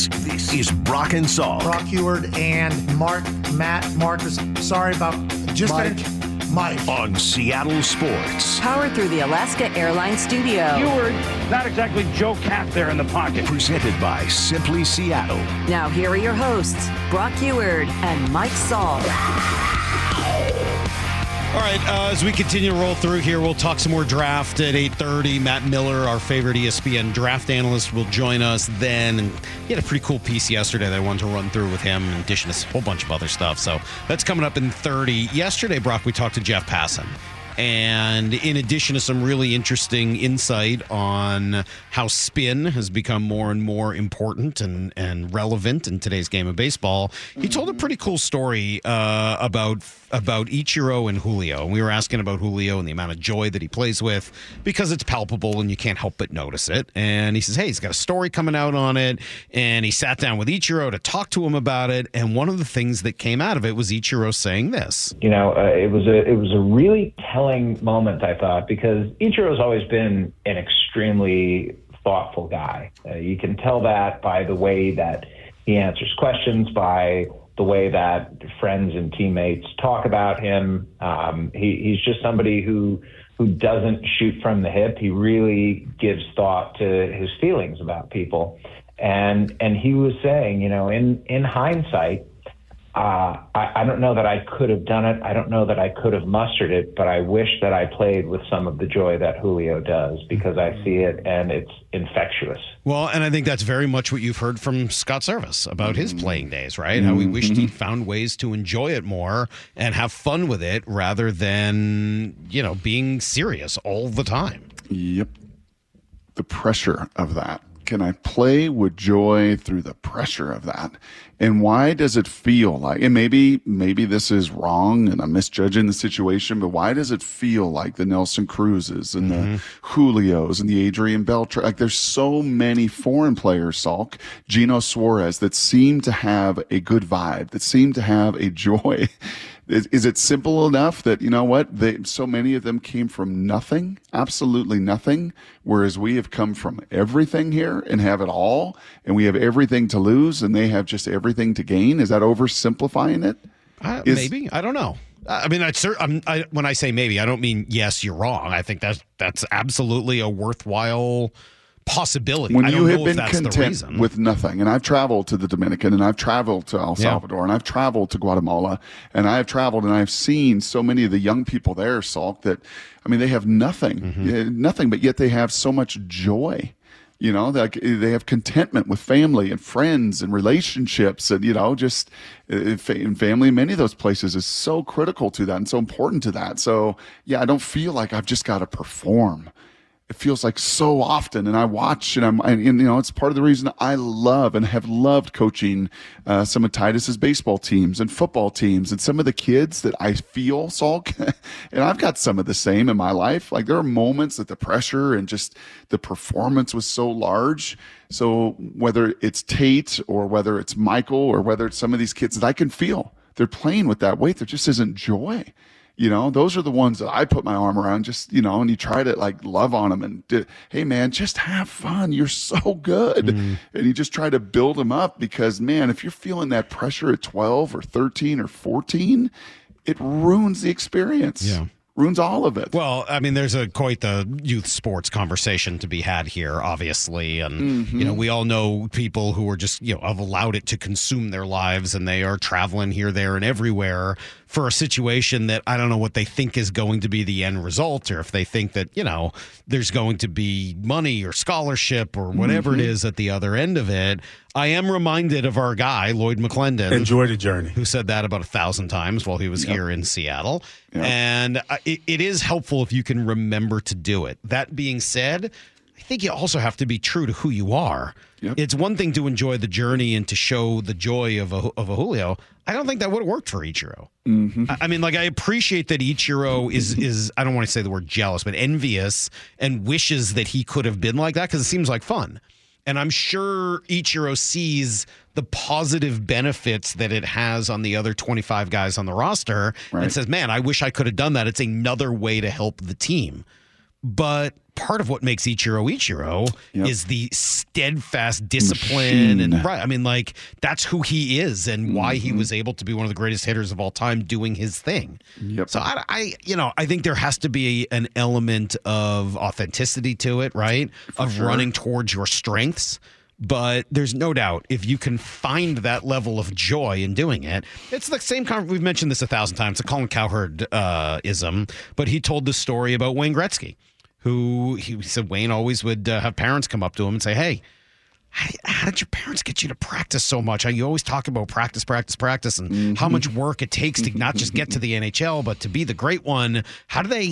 This is Brock and Salk. Brock Huard and Marcus. Sorry about Mike. On Seattle Sports. Powered through the Alaska Airlines studio. Huard, not exactly Joe Cat there in the pocket. Presented by Simply Seattle. Now here are your hosts, Brock Huard and Mike Salk. All right, as we continue to roll through here, we'll talk some more draft at 8:30. Matt Miller, our favorite ESPN draft analyst, will join us then. And he had a pretty cool piece yesterday that I wanted to run through with him, in addition to a whole bunch of other stuff. So that's coming up in 30. Yesterday, Brock, we talked to Jeff Passan. And in addition to some really interesting insight on how spin has become more and more important and relevant in today's game of baseball, he told a pretty cool story about Ichiro and Julio. And we were asking about Julio and the amount of joy that he plays with because it's palpable and you can't help but notice it. And he says, hey, he's got a story coming out on it. And he sat down with Ichiro to talk to him about it. And one of the things that came out of it was Ichiro saying this. You know, it was a really telling moment, I thought, because Ichiro's always been an extremely thoughtful guy. You can tell that by the way that he answers questions, by the way that friends and teammates talk about him. He's just somebody who doesn't shoot from the hip. He really gives thought to his feelings about people. And he was saying, you know, in hindsight, I don't know that I could have done it. I don't know that I could have mustered it, but I wish that I played with some of the joy that Julio does because I see it and it's infectious. Well, and I think that's very much what you've heard from Scott Service about his playing days, right? How he wished he'd found ways to enjoy it more and have fun with it rather than, you know, being serious all the time. Yep. The pressure of that. Can I play with joy through the pressure of that? And why does it feel like, and maybe this is wrong and I'm misjudging the situation, but why does it feel like the Nelson Cruzes and the Julios and the Adrian Beltre? Like there's so many foreign players, Salk, Gino Suarez, that seem to have a good vibe, that seem to have a joy. Is it simple enough that, you know what, so many of them came from nothing, absolutely nothing, whereas we have come from everything here and have it all, and we have everything to lose, and they have just everything to gain? Is that oversimplifying it? Maybe. I don't know. I mean, when I say maybe, I don't mean, yes, you're wrong. I think that's absolutely a worthwhile possibility. When I don't you know have if been that's the content reason. with nothing, and I've traveled to the Dominican, and I've traveled to El Salvador, and I've traveled to Guatemala, and I have traveled and I've seen so many of the young people there, Salk, that, I mean, they have nothing, nothing, but yet they have so much joy. You know, they have contentment with family and friends and relationships, and, you know, just family in many of those places is so critical to that and so important to that. So, yeah, I don't feel like I've just got to perform. It feels like so often, and I watch, and you know, it's part of the reason I love and have loved coaching some of Titus's baseball teams and football teams, and some of the kids that I feel, Salk, and I've got some of the same in my life. Like there are moments that the pressure and just the performance was so large. So whether it's Tate or whether it's Michael or whether it's some of these kids that I can feel, they're playing with that weight. There just isn't joy. You know, those are the ones that I put my arm around, just, you know, and you try to like love on them and, hey man, just have fun. You're so good. And you just try to build them up because, man, if you're feeling that pressure at 12 or 13 or 14, it ruins the experience. Yeah. Ruins all of it. Well, I mean, there's quite the youth sports conversation to be had here, obviously. And, you know, we all know people who are just, you know, have allowed it to consume their lives, and they are traveling here, there, and everywhere for a situation that I don't know what they think is going to be the end result, or if they think that, you know, there's going to be money or scholarship or whatever it is at the other end of it. I am reminded of our guy, Lloyd McClendon. Enjoy the journey. Who said that about 1,000 times while he was here in Seattle. Yep. And it is helpful if you can remember to do it. That being said, I think you also have to be true to who you are. Yep. It's one thing to enjoy the journey and to show the joy of a Julio. I don't think that would have worked for Ichiro. I mean, like, I appreciate that Ichiro is I don't want to say the word jealous, but envious and wishes that he could have been like that because it seems like fun. And I'm sure Ichiro sees the positive benefits that it has on the other 25 guys on the roster and says, man, I wish I could have done that. It's another way to help the team. But part of what makes Ichiro is the steadfast discipline Machine. and right. I mean, like that's who he is and why he was able to be one of the greatest hitters of all time doing his thing. Yep. So I think there has to be an element of authenticity to it, right? Running towards your strengths. But there's no doubt if you can find that level of joy in doing it, it's the same we've mentioned this 1,000 times, the Colin Cowherd ism, but he told this story about Wayne Gretzky, who he said Wayne always would have parents come up to him and say, hey, how did your parents get you to practice so much? You always talk about practice, and how much work it takes to not just get to the NHL, but to be the great one. How do they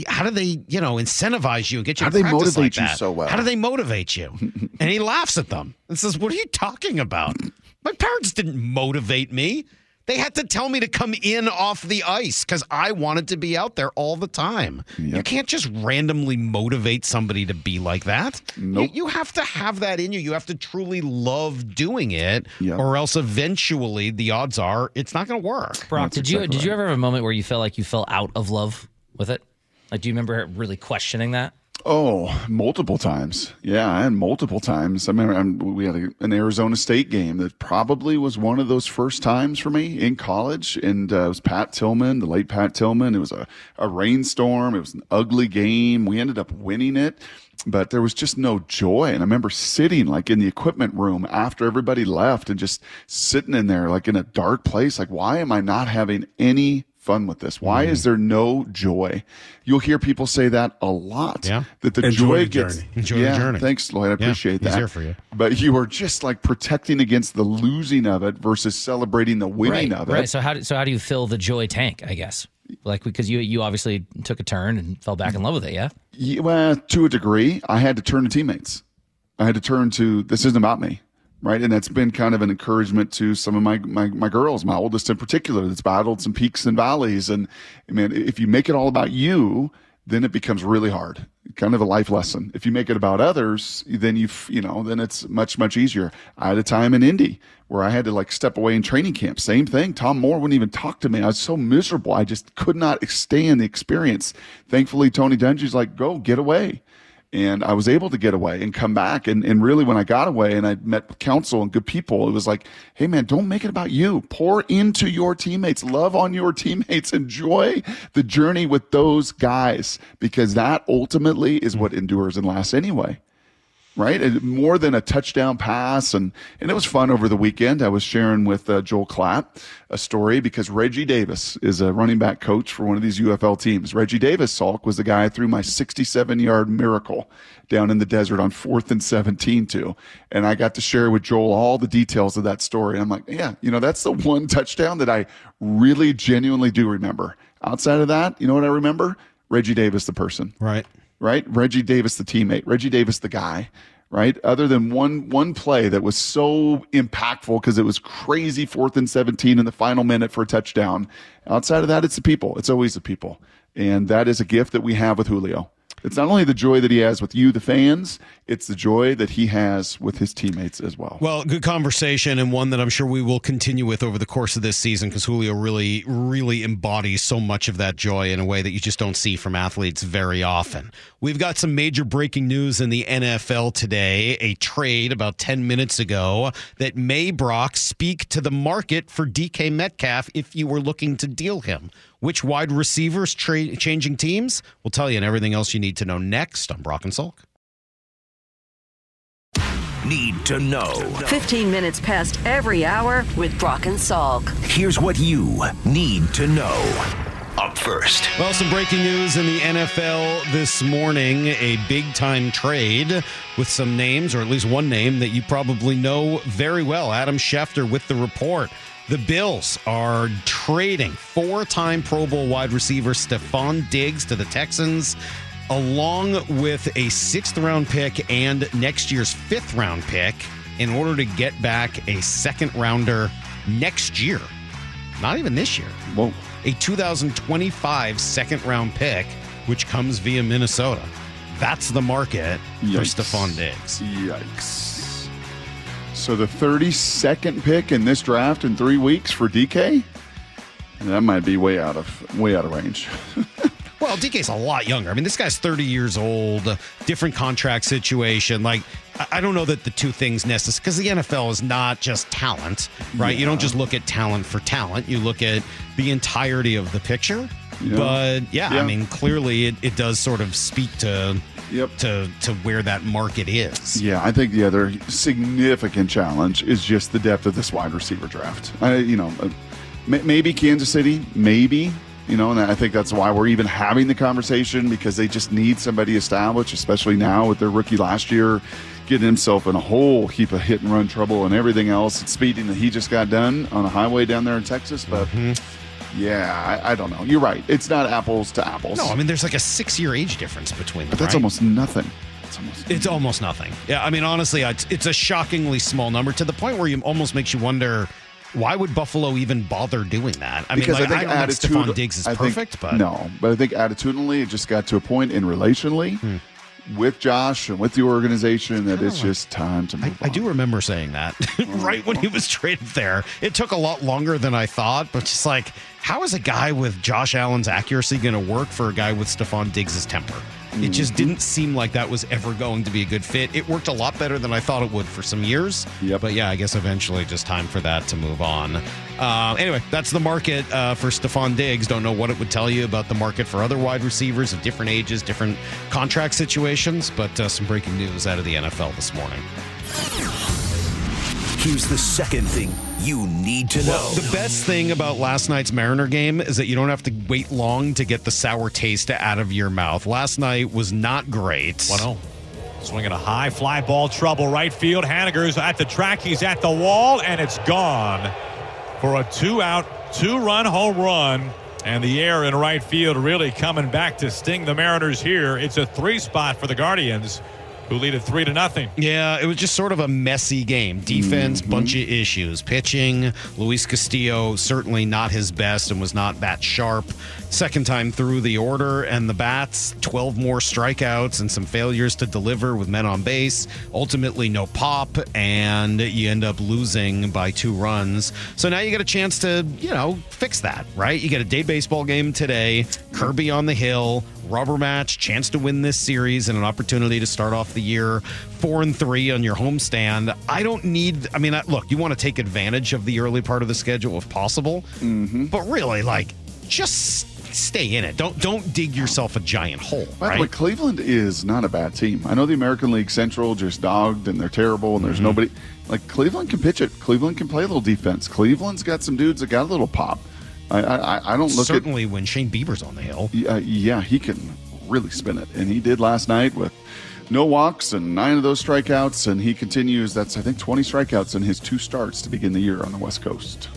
incentivize you and get you to practice like that? How do they motivate you so well? How do they motivate you? And he laughs at them and says, what are you talking about? My parents didn't motivate me. They had to tell me to come in off the ice because I wanted to be out there all the time. Yep. You can't just randomly motivate somebody to be like that. Nope. You have to have that in you. You have to truly love doing it, or else eventually the odds are it's not going to work. Brock, did you ever have a moment where you felt like you fell out of love with it? Like, do you remember really questioning that? Oh, multiple times. Yeah, and multiple times. I remember we had an Arizona State game that probably was one of those first times for me in college. And it was Pat Tillman, the late Pat Tillman. It was a rainstorm. It was an ugly game. We ended up winning it, but there was just no joy. And I remember sitting like in the equipment room after everybody left and just sitting in there like in a dark place. Like, why am I not having any fun with this? Why is there no joy? You'll hear people say that a lot. Yeah. That the Enjoy joy the gets journey. Enjoy the journey. Thanks, Lloyd. I appreciate that. He's here for you. But you were just like protecting against the losing of it versus celebrating the winning of it. Right. So how do you fill the joy tank, I guess? Like, because you obviously took a turn and fell back in love with it, yeah? Well, to a degree, I had to turn to teammates. I had to turn to, this isn't about me. Right. And that's been kind of an encouragement to some of my girls, my oldest in particular, that's battled some peaks and valleys. And I mean, if you make it all about you, then it becomes really hard. Kind of a life lesson. If you make it about others, then then it's much, much easier. I had a time in Indy where I had to like step away in training camp. Same thing. Tom Moore wouldn't even talk to me. I was so miserable. I just could not stand the experience. Thankfully, Tony Dungy's like, go, get away. And I was able to get away and come back. And really, when I got away and I met counsel and good people, it was like, hey, man, don't make it about you. Pour into your teammates. Love on your teammates. Enjoy the journey with those guys, because that ultimately is what endures and lasts anyway. Right? And more than a touchdown pass. And it was fun over the weekend. I was sharing with Joel Klatt a story because Reggie Davis is a running back coach for one of these UFL teams. Reggie Davis, Salk, was the guy I threw my 67-yard miracle down in the desert on 4th and 17 to. And I got to share with Joel all the details of that story. And I'm like, yeah, that's the one touchdown that I really genuinely do remember. Outside of that, you know what I remember? Reggie Davis, the person. Right. Reggie Davis, the teammate. Reggie Davis, the guy. Right. Other than one play that was so impactful because it was crazy 4th and 17 in the final minute for a touchdown. Outside of that, it's the people. It's always the people. And that is a gift that we have with Julio. It's not only the joy that he has with you, the fans, it's the joy that he has with his teammates as well. Well, good conversation, and one that I'm sure we will continue with over the course of this season, because Julio really, really embodies so much of that joy in a way that you just don't see from athletes very often. We've got some major breaking news in the NFL today, a trade about 10 minutes ago that may, Brock, speak to the market for DK Metcalf if you were looking to deal him. Which wide receivers changing teams? We'll tell you, and everything else you need to know next on Brock and Salk. Need to know. 15 minutes past every hour with Brock and Salk. Here's what you need to know. Up first. Well, some breaking news in the NFL this morning. A big-time trade with some names, or at least one name that you probably know very well. Adam Schefter with the report. The Bills are trading 4-time Pro Bowl wide receiver Stephon Diggs to the Texans, along with a 6th-round pick and next year's 5th-round pick in order to get back a 2nd-rounder next year. Not even this year. Whoa. A 2025 2nd-round pick, which comes via Minnesota. That's the market for Stephon Diggs. Yikes. So the 32nd pick in this draft in 3 weeks for DK? That might be way out of range. Well, DK's a lot younger. I mean, this guy's 30 years old, different contract situation. Like, I don't know that the two things necessarily, because the NFL is not just talent, right? You don't just look at talent for talent. You look at the entirety of the picture. Yeah. But, I mean, clearly it does sort of speak to where that market is. Yeah, I think the other significant challenge is just the depth of this wide receiver draft. Maybe Kansas City, maybe, and I think that's why we're even having the conversation, because they just need somebody established, especially now with their rookie last year getting himself in a whole heap of hit and run trouble and everything else at speeding that he just got done on a highway down there in Texas. But yeah, I don't know. You're right. It's not apples to apples. No, I mean, there's like a 6-year age difference between them. But that's almost nothing. It's almost nothing. Yeah, I mean, honestly, it's a shockingly small number, to the point where you almost makes you wonder, why would Buffalo even bother doing that? I mean, I don't think Stephon Diggs is perfect, but I think attitudinally it just got to a point in relationally with Josh and with the organization that it's just time to move on. I do remember saying that right when he was traded there. It took a lot longer than I thought, but just like, how is a guy with Josh Allen's accuracy going to work for a guy with Stephon Diggs' temper? It just didn't seem like that was ever going to be a good fit. It worked a lot better than I thought it would for some years. But yeah, I guess eventually just time for that to move on. Anyway, that's the market for Stephon Diggs. Don't know what it would tell you about the market for other wide receivers of different ages, different contract situations, but some breaking news out of the NFL this morning. Here's the second thing you need to know. Well, the best thing about last night's Mariner game is that you don't have to wait long to get the sour taste out of your mouth. Last night was not great. 1-0. Swinging a high fly ball, trouble right field. Haniger's at the track. He's at the wall, and it's gone for a 2-out, 2-run home run. And the air in right field really coming back to sting the Mariners here. It's a 3-spot for the Guardians, who lead it 3-0. Yeah, it was just sort of a messy game. Defense, bunch of issues. Pitching, Luis Castillo, certainly not his best and was not that sharp. Second time through the order, and the bats, 12 more strikeouts and some failures to deliver with men on base. Ultimately, no pop, and you end up losing by 2 runs. So now you get a chance to, fix that, right? You get a day baseball game today, Kirby on the hill, rubber match, chance to win this series, and an opportunity to start off the year 4-3 on your homestand. Look, you want to take advantage of the early part of the schedule if possible, but really, just stay in it. Don't dig yourself a giant hole. By the way, Cleveland is not a bad team. I know the American League Central just dogged and they're terrible and there's nobody. Cleveland can pitch it. Cleveland can play a little defense. Cleveland's got some dudes that got a little pop. I don't look certainly when Shane Bieber's on the hill. Yeah, he can really spin it, and he did last night with no walks and 9 of those strikeouts, and he continues. That's, I think, 20 strikeouts in his 2 starts to begin the year on the West Coast.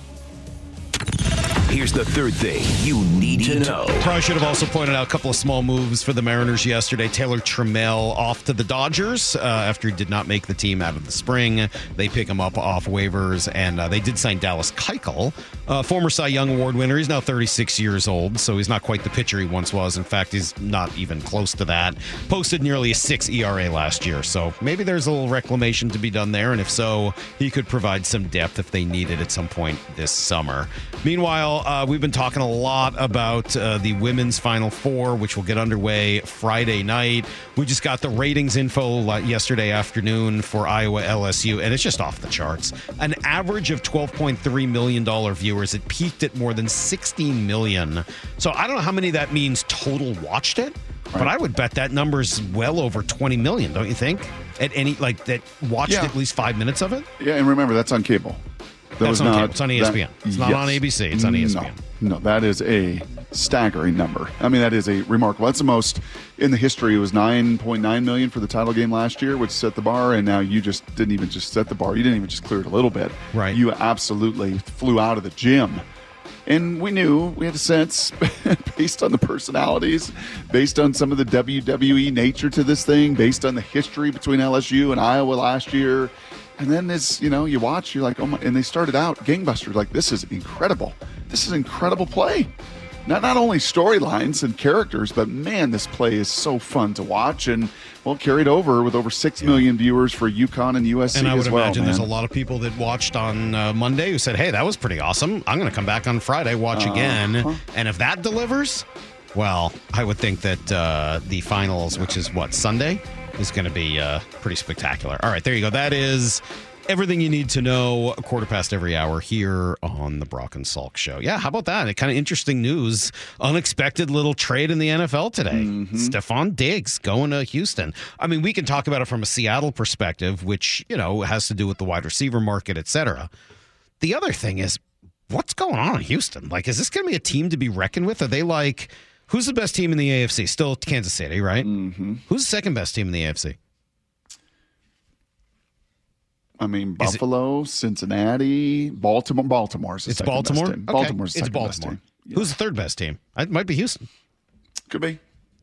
Here's the third thing you need to know. Probably should have also pointed out a couple of small moves for the Mariners yesterday. Taylor Trammell off to the Dodgers after he did not make the team out of the spring. They pick him up off waivers, and they did sign Dallas Keuchel, former Cy Young Award winner. He's now 36 years old, so he's not quite the pitcher he once was. In fact, he's not even close to that. Posted nearly a 6 ERA last year, so maybe there's a little reclamation to be done there, and if so, he could provide some depth if they need it at some point this summer. Meanwhile, we've been talking a lot about the women's Final Four, which will get underway Friday night. We just got the ratings info yesterday afternoon for Iowa LSU, and it's just off the charts. An average of $12.3 million viewers. It peaked at more than 16 million. So I don't know how many that means total watched it, but I would bet that number's well over 20 million, don't you think? At any, that watched at least 5 minutes of it? Yeah, and remember, that's on cable. That's on cable. It's on ESPN. It's not on ABC. It's on ESPN. No, that is a staggering number. I mean, that is a remarkable. That's the most in the history. It was 9.9 million for the title game last year, which set the bar, and now you just didn't even just set the bar. You didn't even just clear it a little bit. Right. You absolutely flew out of the gym. And we had a sense, based on the personalities, based on some of the WWE nature to this thing, based on the history between LSU and Iowa last year. And then this, you watch, you're like, oh my, and they started out gangbusters. Like, this is incredible. This is incredible play. Not only storylines and characters, but man, this play is so fun to watch. And carried over with over 6 million viewers for UConn and USC as well. And I would imagine there's a lot of people that watched on Monday who said, hey, that was pretty awesome. I'm going to come back on Friday, watch again. And if that delivers, Well, I would think that the finals, which is Sunday, is going to be pretty spectacular. All right, there you go. That is everything you need to know, a quarter past every hour here on the Brock and Salk Show. Yeah, how about that? Kind of interesting news. Unexpected little trade in the NFL today. Stephon Diggs going to Houston. I mean, we can talk about it from a Seattle perspective, which, has to do with the wide receiver market, et cetera. The other thing is, what's going on in Houston? Like, is this going to be a team to be reckoned with? Are they like, who's the best team in the AFC? Still Kansas City, right? Mm-hmm. Who's the second best team in the AFC? I mean, Buffalo, Cincinnati, Baltimore. Baltimore's the second Baltimore? best team. Okay. Baltimore's the it's second Baltimore. best team. Yeah. Who's the third best team? It might be Houston. Could be.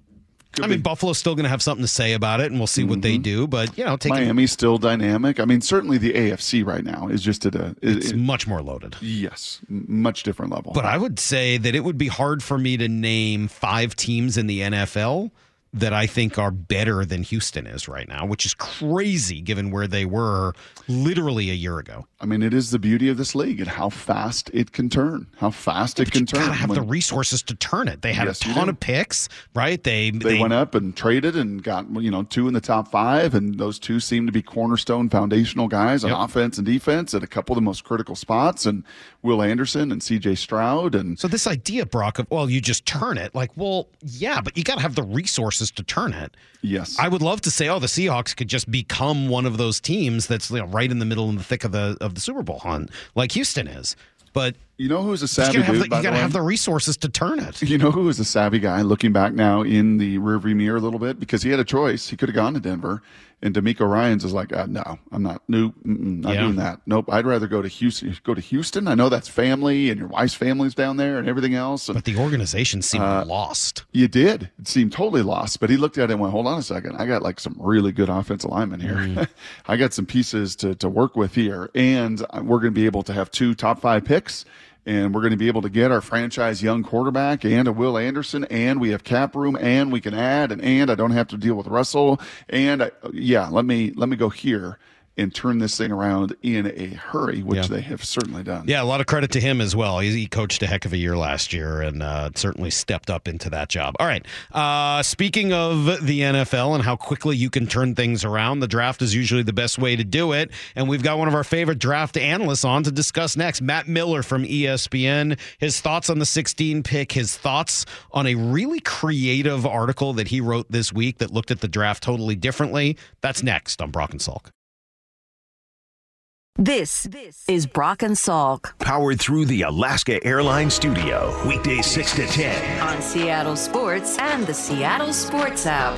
I mean, Buffalo's still going to have something to say about it, and we'll see what they do. But, Miami's still dynamic. I mean, certainly the AFC right now is just it's much more loaded. Yes, much different level. But I would say that it would be hard for me to name 5 teams in the NFL that I think are better than Houston is right now, which is crazy given where they were literally a year ago. I mean, it is the beauty of this league and how fast it can turn. How fast it can turn. You gotta have the resources to turn it. They had a ton of picks, right? They went up and traded and got 2 in the top 5, and those 2 seem to be cornerstone foundational guys on offense and defense at a couple of the most critical spots, and Will Anderson and C.J. Stroud. And so this idea, Brock, of you just turn it, like, well, yeah, but you got to have the resources to turn it. Yes, I would love to say, the Seahawks could just become one of those teams that's right in the middle in the thick of the Super Bowl hunt, like Houston is. But you know who's a savvy dude? You got to have the resources to turn it. You know who is a savvy guy looking back now in the rearview mirror a little bit, because he had a choice. He could have gone to Denver, and DeMeco Ryans is like, no, I'm not. Nope, not doing that. Nope, I'd rather go to Houston. Go to Houston. I know that's family, and your wife's family's down there, and everything else. And, but the organization seemed lost. You did. It seemed totally lost. But he looked at it and went, hold on a second. I got like some really good offensive linemen here. I got some pieces to work with here, and we're going to be able to have 2 top 5 picks. And we're going to be able to get our franchise young quarterback and a Will Anderson, and we have cap room, and we can add, and I don't have to deal with Russell. And let me go here and turn this thing around in a hurry, which they have certainly done. Yeah, a lot of credit to him as well. He coached a heck of a year last year and certainly stepped up into that job. All right, speaking of the NFL and how quickly you can turn things around, the draft is usually the best way to do it. And we've got one of our favorite draft analysts on to discuss next, Matt Miller from ESPN. His thoughts on the 16 pick, his thoughts on a really creative article that he wrote this week that looked at the draft totally differently. That's next on Brock and Salk. This is Brock and Salk. Powered through the Alaska Airlines studio. Weekdays 6 to 10. On Seattle Sports and the Seattle Sports app.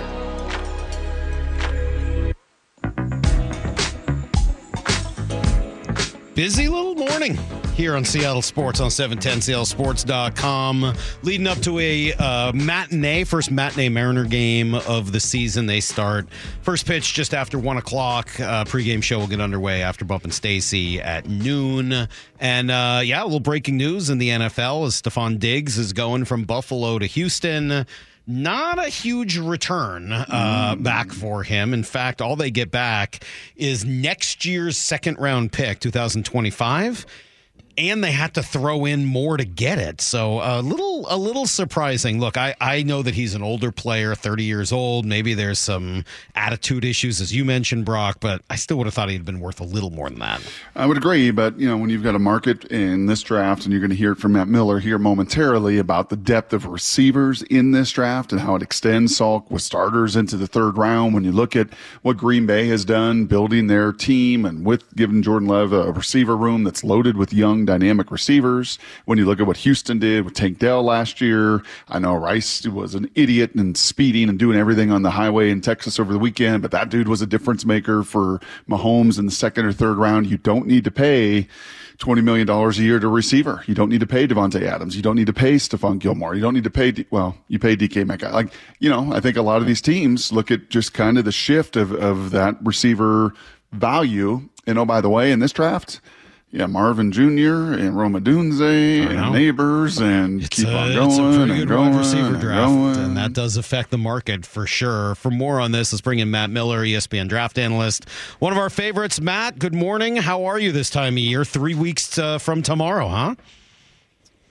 Busy little morning here on Seattle Sports on 710 SeattleSports.com. Leading up to a first matinee Mariner game of the season. They start first pitch just after 1 o'clock. Pregame show will get underway after Bump and Stacy at noon. And a little breaking news in the NFL as Stephon Diggs is going from Buffalo to Houston. Not a huge return back for him. In fact, all they get back is next year's second-round pick, 2025, and they had to throw in more to get it. So a little surprising. Look, I know that he's an older player, 30 years old. Maybe there's some attitude issues, as you mentioned, Brock, but I still would have thought he'd been worth a little more than that. I would agree, but when you've got a market in this draft, and you're going to hear it from Matt Miller here momentarily about the depth of receivers in this draft and how it extends Salk with starters into the 3rd round. When you look at what Green Bay has done, building their team and with giving Jordan Love a receiver room that's loaded with young dynamic receivers. When you look at what Houston did with Tank Dell last year, I know Rice was an idiot and speeding and doing everything on the highway in Texas over the weekend, but that dude was a difference maker for Mahomes in the 2nd or 3rd round. You don't need to pay $20 million a year to a receiver. You don't need to pay Devontae Adams. You don't need to pay Stephon Gilmore. You don't need to pay, you pay DK Metcalf. I think a lot of these teams look at just kind of the shift of that receiver value. And by the way, in this draft, Marvin Jr. and Rome Odunze and Neighbors and keep on going. It's a pretty good going, wide receiver draft, and that does affect the market for sure. For more on this, let's bring in Matt Miller, ESPN draft analyst, one of our favorites. Matt, good morning. How are you this time of year? 3 weeks from tomorrow, huh?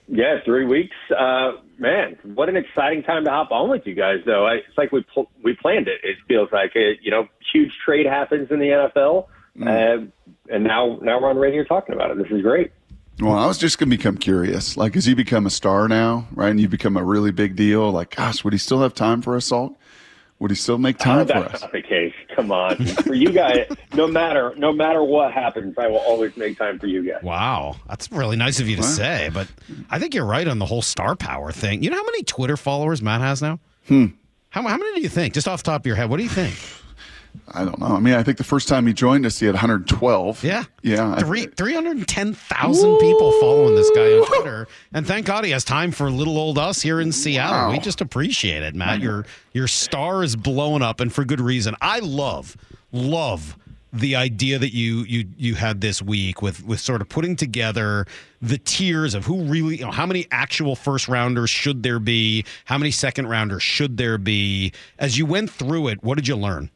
Yeah, 3 weeks. Man, what an exciting time to hop on with you guys, though. It's like we planned it. It feels like huge trade happens in the NFL, and now we're on the radio talking about it. This is great. Well, I was just going to become curious. Like, as you become a star now, right, and you become a really big deal, like, gosh, would he still have time for us, Salk? Would he still make time for us? That's not the case. Come on. For you guys, no matter what happens, I will always make time for you guys. Wow. That's really nice of you to say, but I think you're right on the whole star power thing. You know how many Twitter followers Matt has now? How many do you think? Just off the top of your head, what do you think? I don't know. I mean, I think the first time he joined us, he had 112. Yeah. 310,000 people following this guy on Twitter. And thank God he has time for little old us here in Seattle. Wow. We just appreciate it, Matt. Your star is blowing up, and for good reason. I love the idea that you had this week with sort of putting together the tiers of who really, how many actual first rounders should there be? How many second rounders should there be? As you went through it, what did you learn?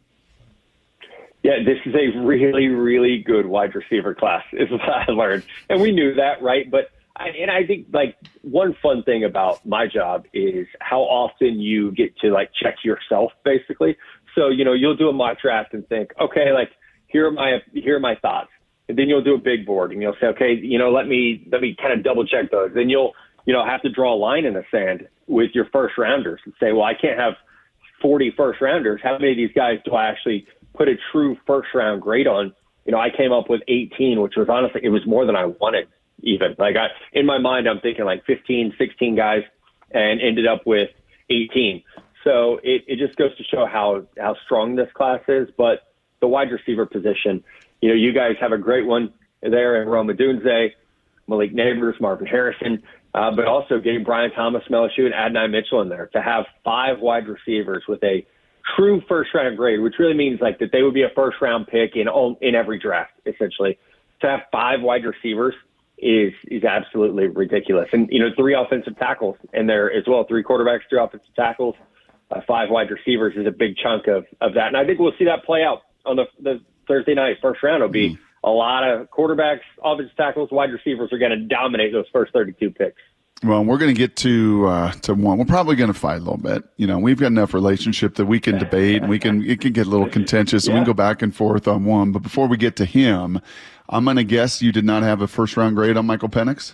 Yeah, this is a really, really good wide receiver class, is what I learned. And we knew that, right? But I think, like, one fun thing about my job is how often you get to, like, check yourself, basically. So, you'll do a mock draft and think, okay, like, here are my thoughts. And then you'll do a big board and you'll say, okay, let me kind of double check those. Then you'll have to draw a line in the sand with your first rounders and say, well, I can't have 40 first rounders. How many of these guys do I actually put a true first round grade on? I came up with 18, which was honestly, it was more than I wanted even. Like, in my mind, I'm thinking like 15, 16 guys, and ended up with 18. So it just goes to show how strong this class is. But the wide receiver position, you guys have a great one there in Rome Odunze, Malik Neighbors, Marvin Harrison, but also getting Brian Thomas, Melishu, and Adonai Mitchell in there. To have 5 wide receivers with a true first round grade, which really means like that they would be a first round pick in every draft, essentially. To have 5 wide receivers is absolutely ridiculous. And, 3 offensive tackles in there as well, 3 quarterbacks, 3 offensive tackles, 5 wide receivers is a big chunk of that. And I think we'll see that play out on the Thursday night first round. It'll be a lot of quarterbacks, offensive tackles, wide receivers are going to dominate those first 32 picks. Well, we're going to get to one. We're probably going to fight a little bit. We've got enough relationship that we can debate, and it can get a little contentious, and we can go back and forth on one. But before we get to him, I'm going to guess you did not have a first round grade on Michael Penix?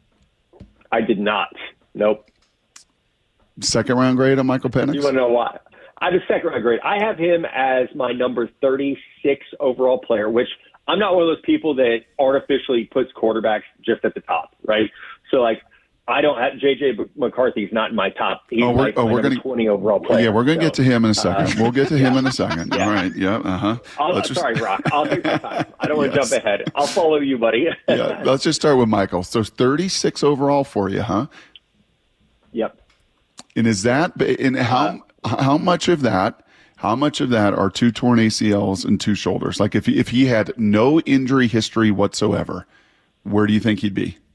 I did not. Nope. Second round grade on Michael Penix? You want to know why? I have a second round grade. I have him as my number 36 overall player, which I'm not one of those people that artificially puts quarterbacks just at the top, right? So, like, I don't have J.J. McCarthy's not in my top. He's my number 20 overall player. Yeah, we're going to get to him in a second. We'll get to him in a second. Yeah. All right. Yeah. Sorry, Rock. I'll take my time. I don't want to jump ahead. I'll follow you, buddy. Yeah. Let's just start with Michael. So 36 overall for you, huh? Yep. And is that in how much of that? How much of that are 2 torn ACLs and 2 shoulders? Like if he had no injury history whatsoever, where do you think he'd be?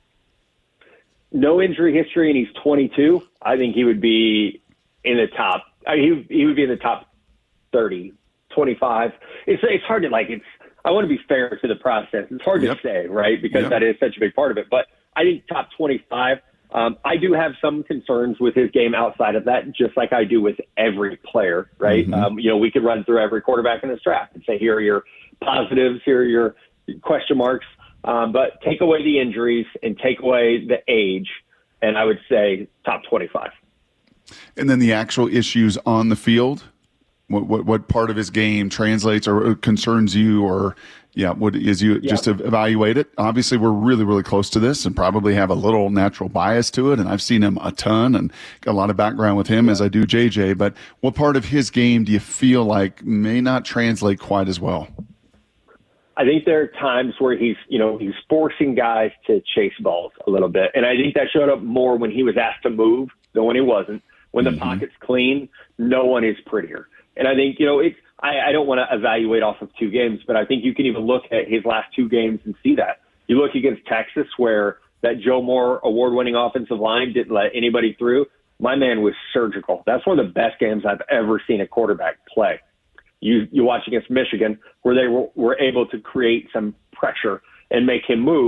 No injury history, and he's 22. I think he would be in the top. He would be in the top 30, 25. It's hard to I want to be fair to the process. It's hard to say, right? Because that is such a big part of it. But I think top 25. I do have some concerns with his game outside of that, just like I do with every player, right? Mm-hmm. We could run through every quarterback in this draft and say, here are your positives, here are your question marks. But take away the injuries and take away the age, and I would say top 25. And then the actual issues on the field, what part of his game translates or concerns you, or just to evaluate it? Obviously, we're really, really close to this and probably have a little natural bias to it. And I've seen him a ton and got a lot of background with him as I do JJ. But what part of his game do you feel like may not translate quite as well? I think there are times where he's forcing guys to chase balls a little bit. And I think that showed up more when he was asked to move than when he wasn't. When the pocket's clean, no one is prettier. And I think, I don't want to evaluate off of 2 games, but I think you can even look at his last 2 games and see that. You look against Texas, where that Joe Moore award-winning offensive line didn't let anybody through. My man was surgical. That's one of the best games I've ever seen a quarterback play. You watch against Michigan, where they were able to create some pressure and make him move.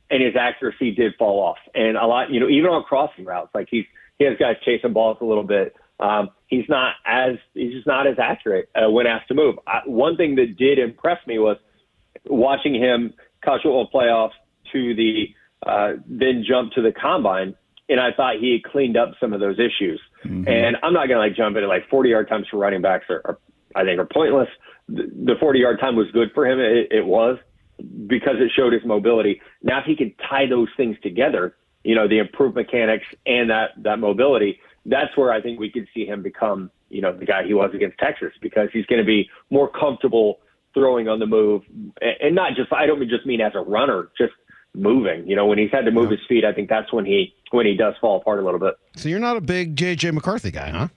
and his accuracy did fall off. And a lot, even on crossing routes, like he has guys chasing balls a little bit. He's just not as accurate when asked to move. One thing that did impress me was watching him college football playoffs to the then jump to the combine, and I thought he had cleaned up some of those issues. Mm-hmm. And I'm not going to jump into 40-yard times for running backs are pointless. The 40-yard time was good for him. It was because it showed his mobility. Now, if he can tie those things together, the improved mechanics and that mobility, that's where I think we could see him become, the guy he was against Texas, because he's going to be more comfortable throwing on the move, and not just, I don't just mean as a runner, just moving. When he's had to move his feet, I think that's when he does fall apart a little bit. So you're not a big J.J. McCarthy guy, huh?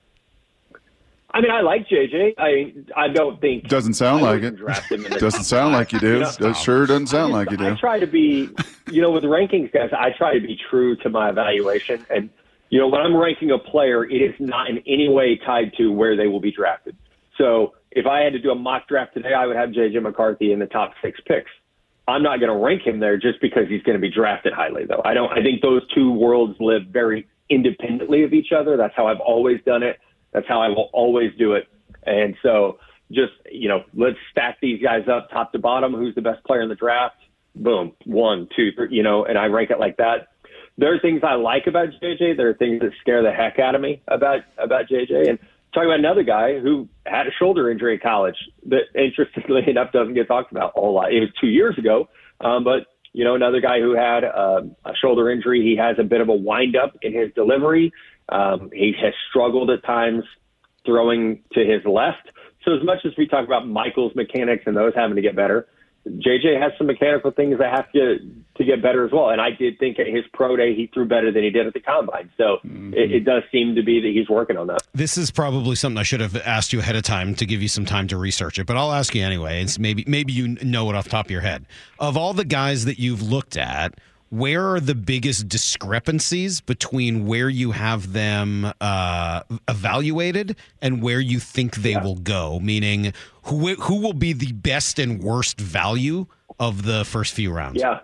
I mean, I like JJ. I don't think doesn't sound like it. Doesn't sound like you do. It sure doesn't sound like you do. I try to be, with rankings, guys. I try to be true to my evaluation, and when I'm ranking a player, it is not in any way tied to where they will be drafted. So if I had to do a mock draft today, I would have JJ McCarthy in the top 6 picks. I'm not going to rank him there just because he's going to be drafted highly, though. I think those two worlds live very independently of each other. That's how I've always done it. That's how I will always do it. And so just, let's stack these guys up top to bottom. Who's the best player in the draft? Boom. 1, 2, 3, and I rank it like that. There are things I like about JJ. There are things that scare the heck out of me about JJ. And talking about another guy who had a shoulder injury in college that, interestingly enough, doesn't get talked about a whole lot. It was 2 years ago. But, another guy who had a shoulder injury, he has a bit of a wind-up in his delivery. He has struggled at times throwing to his left. So as much as we talk about Michael's mechanics and those having to get better, JJ has some mechanical things that have to get better as well. And I did think at his pro day he threw better than he did at the combine. So it does seem to be that he's working on that. This is probably something I should have asked you ahead of time to give you some time to research it, but I'll ask you anyway. It's maybe you know it off the top of your head. Of all the guys that you've looked at, where are the biggest discrepancies between where you have them evaluated and where you think they will go? Meaning, who will be the best and worst value of the first few rounds? Yeah.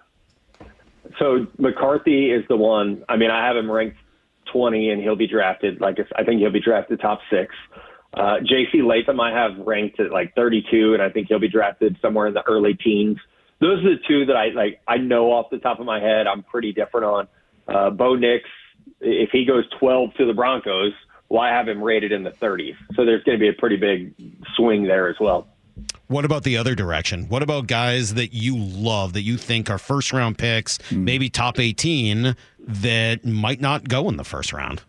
So McCarthy is the one. I mean, I have him ranked 20, and he'll be drafted. I think he'll be drafted top 6. J.C. Latham I have ranked at 32, and I think he'll be drafted somewhere in the early teens. Those are the two that I know off the top of my head. I'm pretty different on. Bo Nix, if he goes 12 to the Broncos, I have him rated in the 30s. So there's going to be a pretty big swing there as well. What about the other direction? What about guys that you love, that you think are first-round picks, maybe top 18, that might not go in the first round?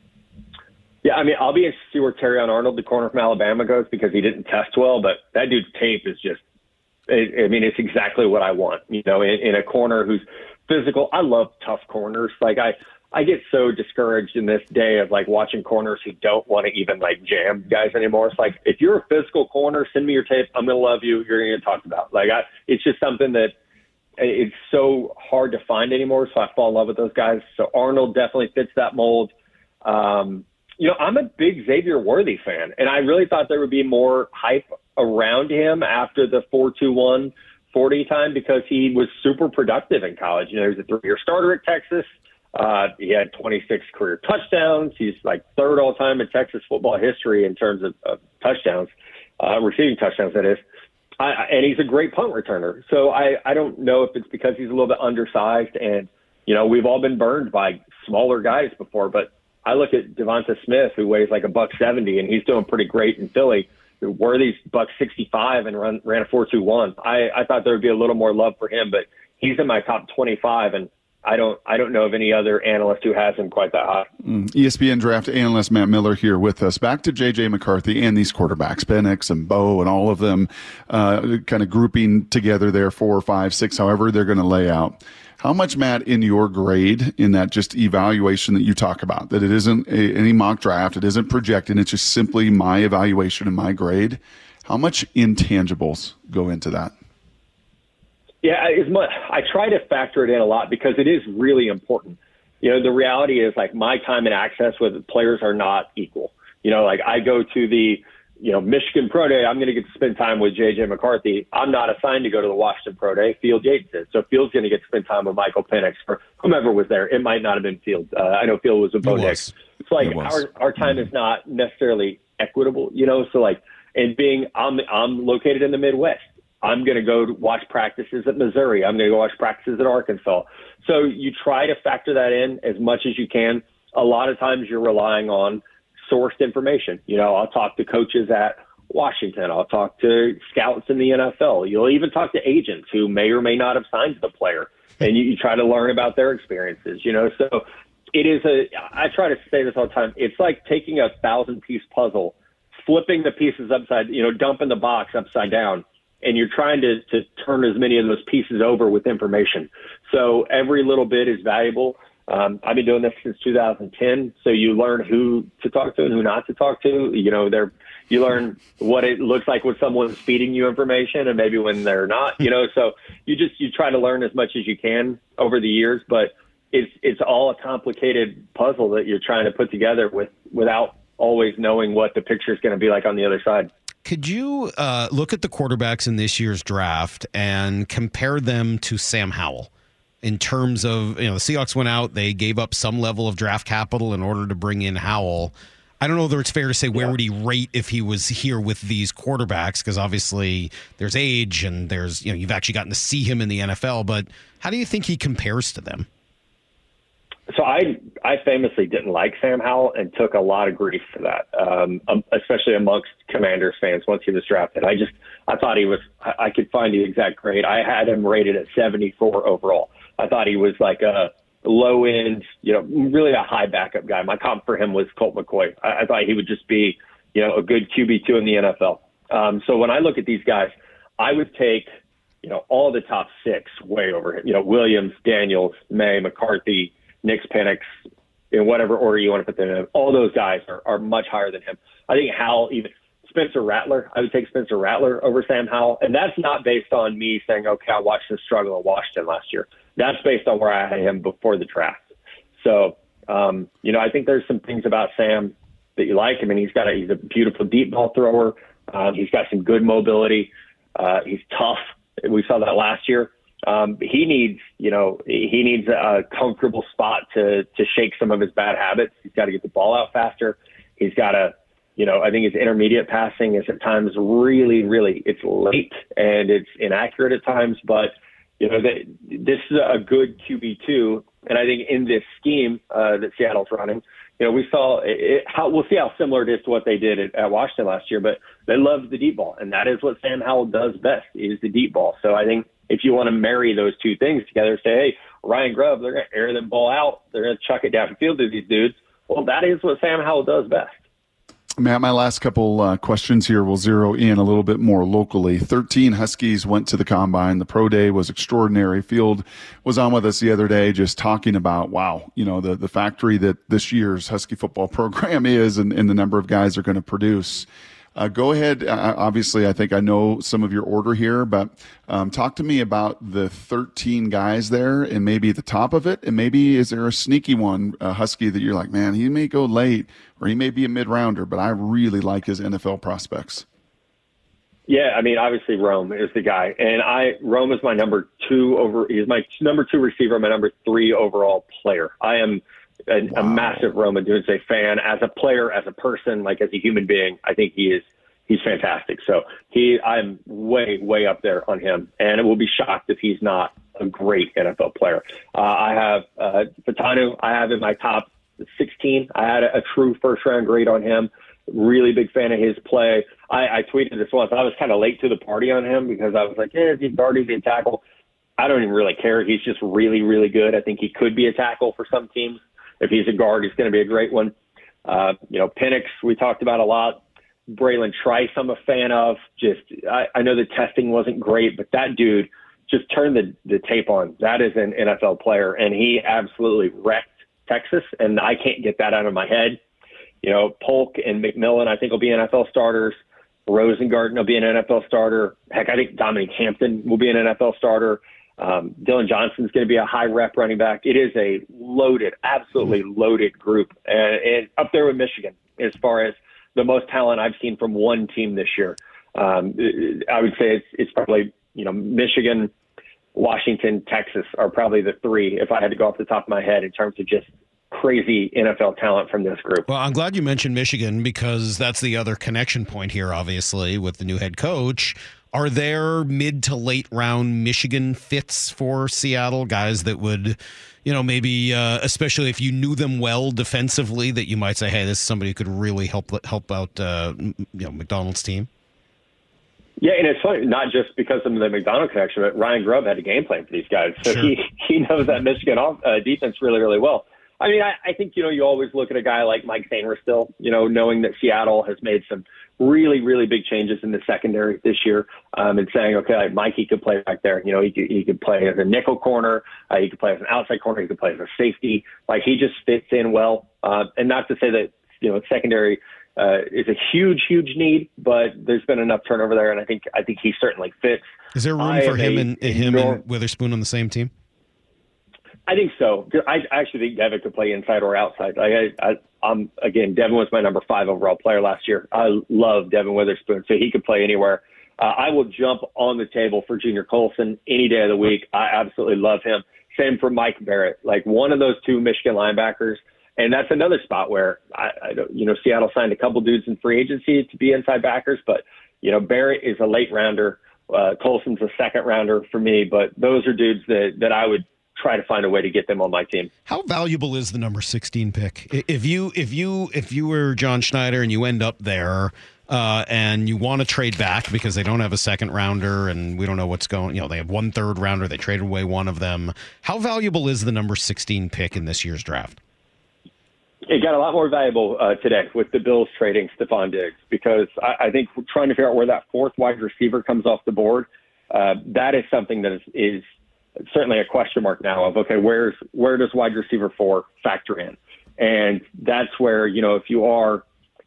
Yeah, I mean, I'll be interested to see where Terrion Arnold, the corner from Alabama, goes, because he didn't test well, but that dude's tape is just, it's exactly what I want, in a corner who's physical. I love tough corners. I get so discouraged in this day of watching corners who don't want to even jam guys anymore. It's if you're a physical corner, send me your tape. I'm going to love you. You're going to get talked about. It's just something that it's so hard to find anymore. So I fall in love with those guys. So Arnold definitely fits that mold. I'm a big Xavier Worthy fan, and I really thought there would be more hype around him after the 4.21 40 time, because he was super productive in college. He was a 3-year starter at Texas. He had 26 career touchdowns. He's third all time in Texas football history in terms of touchdowns, receiving touchdowns, that is. And he's a great punt returner. So I don't know if it's because he's a little bit undersized, and, we've all been burned by smaller guys before, but I look at Devonta Smith, who weighs $170, and he's doing pretty great in Philly. Worthy's $165 and ran a 4.21. I thought there would be a little more love for him, but he's in my top 25, and I don't know of any other analyst who has him quite that high. ESPN draft analyst Matt Miller here with us. Back to J.J. McCarthy and these quarterbacks, Penix and Bo and all of them, kind of grouping together there 4, 5, 6, however they're going to lay out. How much, Matt, in your grade, in that just evaluation that you talk about, that it isn't any mock draft, it isn't projecting, it's just simply my evaluation and my grade, how much intangibles go into that? Yeah, I try to factor it in a lot because it is really important. The reality is my time and access with players are not equal. I go to the Michigan Pro Day, I'm going to get to spend time with J.J. McCarthy. I'm not assigned to go to the Washington Pro Day. Field Yates is. So Field's going to get to spend time with Michael Penix or whomever was there. It might not have been Field. I know Field was with Bo Nix. It's like our time is not necessarily equitable, so I'm located in the Midwest. I'm going to go watch practices at Missouri. I'm going to go watch practices at Arkansas. So you try to factor that in as much as you can. A lot of times you're relying on sourced information. I'll talk to coaches at Washington. I'll talk to scouts in the NFL. You'll even talk to agents who may or may not have signed the player. And you try to learn about their experiences, So it is I try to say this all the time. It's like taking a 1,000-piece puzzle, flipping the pieces upside, dumping the box upside down, and you're trying to turn as many of those pieces over with information. So every little bit is valuable. I've been doing this since 2010, so you learn who to talk to and who not to talk to. You learn what it looks like when someone's feeding you information and maybe when they're not. So you try to learn as much as you can over the years, but it's all a complicated puzzle that you're trying to put together without always knowing what the picture is going to be like on the other side. Could you look at the quarterbacks in this year's draft and compare them to Sam Howell in terms of, the Seahawks went out, they gave up some level of draft capital in order to bring in Howell. I don't know whether it's fair to say where would he rate if he was here with these quarterbacks, because obviously there's age and there's, you've actually gotten to see him in the NFL, but how do you think he compares to them? So I famously didn't like Sam Howell and took a lot of grief for that, especially amongst Commanders fans once he was drafted. I thought I could find the exact grade. I had him rated at 74 overall. I thought he was like a low end, really a high backup guy. My comp for him was Colt McCoy. I thought he would just be, a good QB2 in the NFL. So when I look at these guys, I would take, all the top six way over him. Williams, Daniels, May, McCarthy, Nick Penix, in whatever order you want to put them in. All those guys are much higher than him. I think Howell, even Spencer Rattler, I would take Spencer Rattler over Sam Howell. And that's not based on me saying, okay, I watched him struggle in Washington last year. That's based on where I had him before the draft. So, I think there's some things about Sam that you like. I mean, he's a beautiful deep ball thrower. He's got some good mobility. He's tough. We saw that last year. He needs a comfortable spot to shake some of his bad habits. He's got to get the ball out faster. He's got to, I think his intermediate passing is at times really, really, it's late and it's inaccurate at times, but this is a good QB2. And I think in this scheme that Seattle's running, we saw we'll see how similar it is to what they did at Washington last year, but they love the deep ball. And that is what Sam Howell does best, is the deep ball. So I think if you want to marry those two things together, say, hey, Ryan Grubb, they're going to air the ball out. They're going to chuck it downfield to these dudes. Well, that is what Sam Howell does best. Matt, my last couple questions here will zero in a little bit more locally. 13 Huskies went to the Combine. The Pro Day was extraordinary. Field was on with us the other day just talking about, the factory that this year's Husky football program is and the number of guys they're going to produce. Go ahead. Obviously, I think I know some of your order here, but talk to me about the 13 guys there and maybe the top of it. And maybe is there a sneaky one, Husky, that you're like, man, he may go late or he may be a mid-rounder, but I really like his NFL prospects. Yeah, I mean, obviously Rome is the guy. And Rome is my number 2 he's my number 2 receiver, my number 3 overall player. I am a massive Rome Odunze fan. As a player, as a person, like as a human being, I think he's fantastic. So I'm way, way up there on him, and it will be shocked if he's not a great NFL player. I have Fetanu. I have in my top 16. I had a true first-round grade on him. Really big fan of his play. I tweeted this once. I was kind of late to the party on him because I was like, is he guard, is he a tackle? I don't even really care. He's just really, really good. I think he could be a tackle for some teams. If he's a guard, he's going to be a great one. Penix, we talked about a lot. Braylon Trice, I'm a fan of. I know the testing wasn't great, but that dude, just turn the tape on. That is an NFL player, and he absolutely wrecked Texas, and I can't get that out of my head. Polk and McMillan, I think, will be NFL starters. Rosengarten will be an NFL starter. Heck, I think Dominic Hampton will be an NFL starter. Dylan Johnson's going to be a high rep running back. It is a loaded, absolutely loaded group, and up there with Michigan as far as the most talent I've seen from one team this year. I would say it's probably, Michigan, Washington, Texas are probably the three, if I had to go off the top of my head, in terms of just crazy NFL talent from this group. Well, I'm glad you mentioned Michigan, because that's the other connection point here, obviously, with the new head coach. Are there mid to late round Michigan fits for Seattle, guys that would, maybe, especially if you knew them well defensively, that you might say, hey, this is somebody who could really help out, McDonald's team? Yeah, and it's funny, not just because of the McDonald connection, but Ryan Grubb had a game plan for these guys. So sure. he knows that Michigan defense really, really well. I mean, I think, you always look at a guy like Mike Sainristil, knowing that Seattle has made some really, really big changes in the secondary this year, and saying, okay, like Mikey could play back there. He could play as a nickel corner. He could play as an outside corner. He could play as a safety. Like, he just fits in well. And not to say that, secondary is a huge, huge need, but there's been enough turnover there, and I think he certainly fits. Is there room for him and Witherspoon on the same team? I think so. I actually think Devin could play inside or outside. Devin was my number 5 overall player last year. I love Devin Witherspoon, so he could play anywhere. I will jump on the table for Junior Colson any day of the week. I absolutely love him. Same for Mike Barrett, like one of those two Michigan linebackers. And that's another spot where Seattle signed a couple dudes in free agency to be inside backers, but Barrett is a late rounder. Colson's a second rounder for me, but those are dudes that I would try to find a way to get them on my team. How valuable is the number 16 pick? If you were John Schneider and you end up there and you want to trade back because they don't have a second rounder and we don't know what's going, they have 1 third rounder, they traded away one of them. How valuable is the number 16 pick in this year's draft? It got a lot more valuable today with the Bills trading Stephon Diggs, because I think we're trying to figure out where that 4th wide receiver comes off the board. That is something that is certainly a question mark now of, okay, where does wide receiver 4 factor in? And that's where, if you are,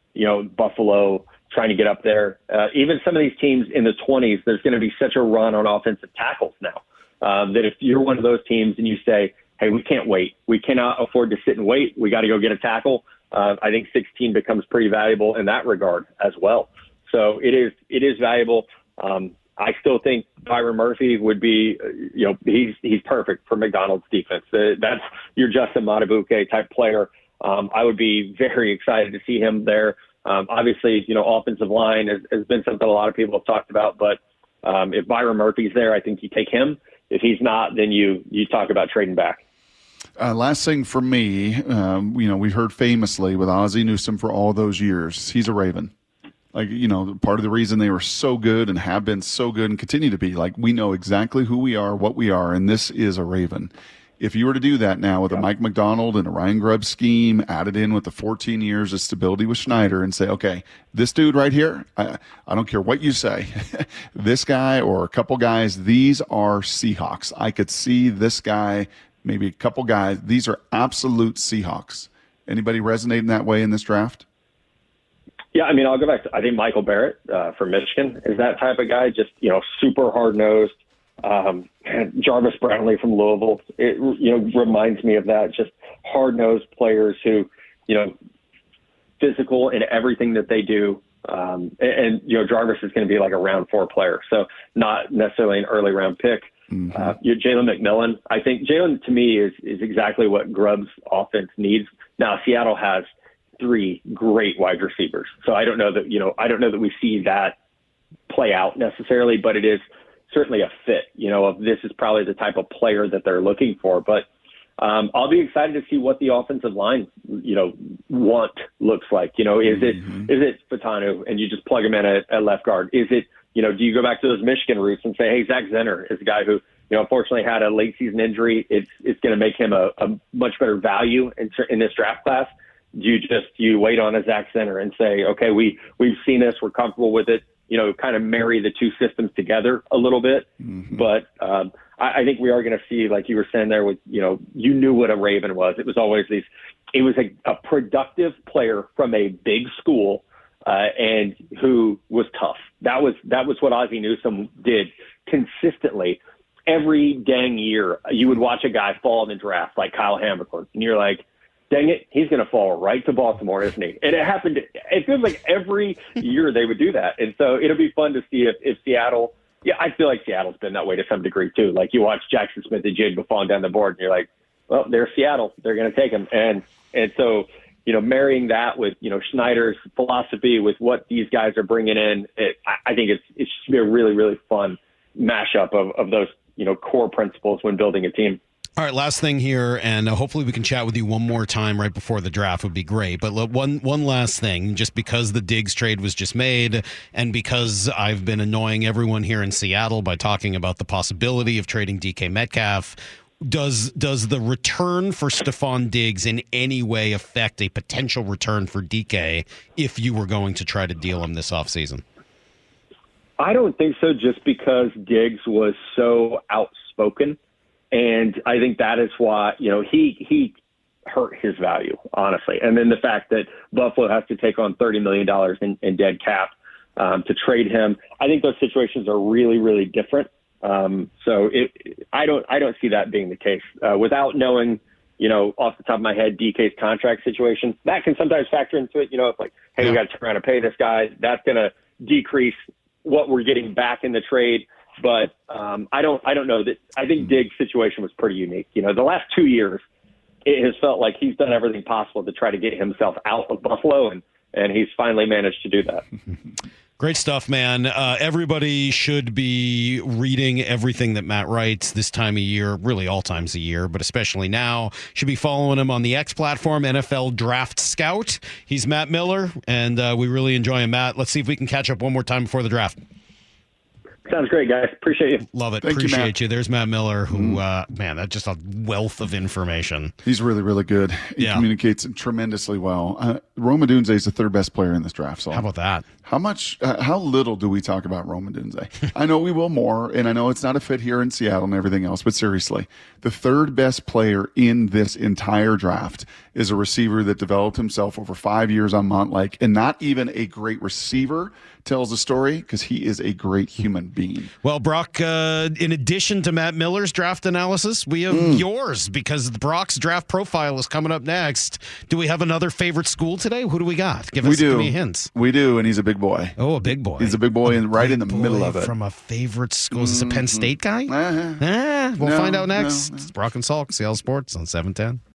Buffalo trying to get up there, even some of these teams in the 20s, there's going to be such a run on offensive tackles now that if you're one of those teams and you say, hey, we can't wait, we cannot afford to sit and wait, we got to go get a tackle, I think 16 becomes pretty valuable in that regard as well. So it is valuable. I still think Byron Murphy would be, he's perfect for McDonald's defense. That's your Justin Matabuke type player. I would be very excited to see him there. Obviously, offensive line has been something a lot of people have talked about, but if Byron Murphy's there, I think you take him. If he's not, then you talk about trading back. Last thing for me, we've heard famously with Ozzie Newsome for all those years, he's a Raven. Like, part of the reason they were so good and have been so good and continue to be, like, we know exactly who we are, what we are, and this is a Raven. If you were to do that now with a Mike McDonald and a Ryan Grubb scheme added in with the 14 years of stability with Schneider and say, okay, this dude right here, I don't care what you say, this guy or a couple guys, these are Seahawks. I could see this guy, maybe a couple guys. These are absolute Seahawks. Anybody resonating that way in this draft? Yeah, I mean, I'll go back to, I think Michael Barrett from Michigan is that type of guy, just, super hard-nosed. Jarvis Brownlee from Louisville, it, reminds me of that, just hard-nosed players who, physical in everything that they do. And Jarvis is going to be like a round 4 player, so not necessarily an early round pick. Mm-hmm. Jalen McMillan, I think Jalen to me is exactly what Grubb's offense needs. Now, Seattle has 3 great wide receivers. So I don't know that we see that play out necessarily, but it is certainly a fit, of this is probably the type of player that they're looking for. But I'll be excited to see what the offensive line, looks like. Is it Fatanu and you just plug him in at left guard? Is it, do you go back to those Michigan roots and say, hey, Zach Zenner is a guy who, unfortunately had a late season injury. It's going to make him a much better value in this draft class. Do you wait on a Zach Zenner and say, okay, we've seen this, we're comfortable with it, kind of marry the two systems together a little bit. Mm-hmm. But I think we are going to see, like you were saying there with, you knew what a Raven was. It was always it was a productive player from a big school and who was tough. That was what Ozzie Newsome did consistently. Every dang year, you would watch a guy fall in the draft like Kyle Hamilton, and you're like, dang it, he's going to fall right to Baltimore, isn't he? And it happened. It feels like every year they would do that. And so it'll be fun to see if Seattle, I feel like Seattle's been that way to some degree too. Like you watch Jackson Smith and Jigba falling down the board and you're like, well, they're Seattle. They're going to take him. And so, marrying that with, Schneider's philosophy with what these guys are bringing in, I think it's just be a really, really fun mashup of those, core principles when building a team. All right, last thing here, and hopefully we can chat with you one more time right before the draft would be great. But one last thing, just because the Diggs trade was just made, and because I've been annoying everyone here in Seattle by talking about the possibility of trading DK Metcalf, does the return for Stephon Diggs in any way affect a potential return for DK if you were going to try to deal him this offseason? I don't think so, just because Diggs was so outspoken. And I think that is why, he hurt his value, honestly. And then the fact that Buffalo has to take on $30 million in dead cap to trade him, I think those situations are really, really different. So I don't see that being the case. Without knowing, off the top of my head, DK's contract situation, that can sometimes factor into it. It's like, hey, we got to turn around and pay this guy. That's going to decrease what we're getting back in the trade. But I don't know that. I think Diggs' situation was pretty unique. The last 2 years, it has felt like he's done everything possible to try to get himself out of Buffalo, and he's finally managed to do that. Great stuff, man. Everybody should be reading everything that Matt writes this time of year, really all times of year, but especially now. Should be following him on the X platform, NFL Draft Scout. He's Matt Miller, and we really enjoy him, Matt. Let's see if we can catch up one more time before the draft. Sounds great, guys. Appreciate you. Love it. Thank Appreciate you. There's Matt Miller, who, man, that's just a wealth of information. He's really, really good. He communicates tremendously well. Rome Odunze is the third best player in this draft. So how about that? How little do we talk about Rome Odunze? I know we will more, and I know it's not a fit here in Seattle and everything else, but seriously, the third best player in this entire draft is a receiver that developed himself over 5 years on Montlake, and not even a great receiver tells a story because he is a great human being. Well, Brock, in addition to Matt Miller's draft analysis, we have yours, because Brock's draft profile is coming up next. Do we have another favorite school today? Who do we got? Give me hints. We do, and he's a big boy. Oh, a big boy. He's a big boy, and right in the middle of it. From a favorite school. Is this a Penn State guy? We'll find out next. It's Brock and Salk, Seattle Sports on 710.